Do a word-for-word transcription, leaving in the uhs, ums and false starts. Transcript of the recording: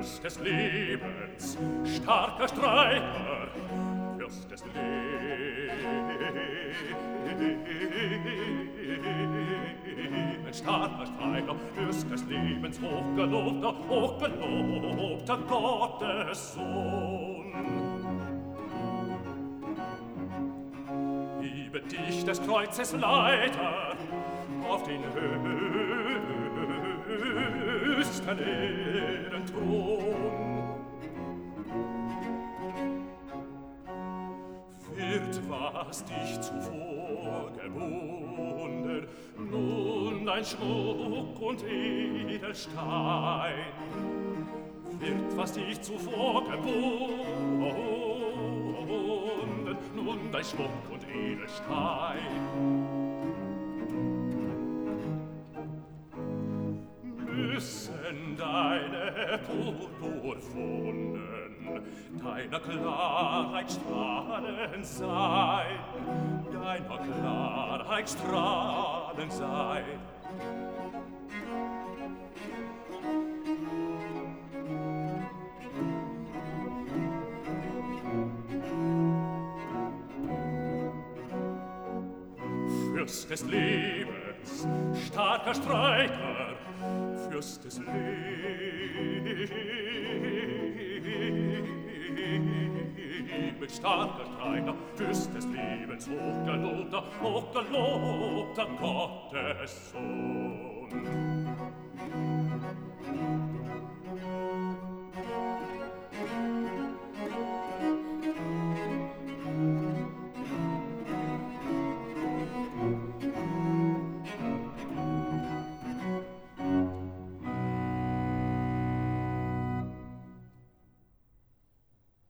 Fürst des Lebens, starker Streiter, Fürst des Lebens, starker Streiter, Fürst des Lebens, hochgelobter, hochgelobter Gottes Sohn. Hiebe dich des Kreuzes Leiter auf den höchsten Ehrenthron. Wird, was dich zuvor gebunden, nun dein Schmuck und Edelstein. Wird, was dich zuvor gebunden, nun dein Schmuck und Edelstein. Müssen deine Purpurwunden deiner Klarheit Strahlen sein, deiner Klarheit Strahlen sein. Fürst des Lebens, starker Streiter, Fürst des Lebens, starker Streiter, Fürst des Lebens, hochgelobter, hochgelobter Gottes Sohn.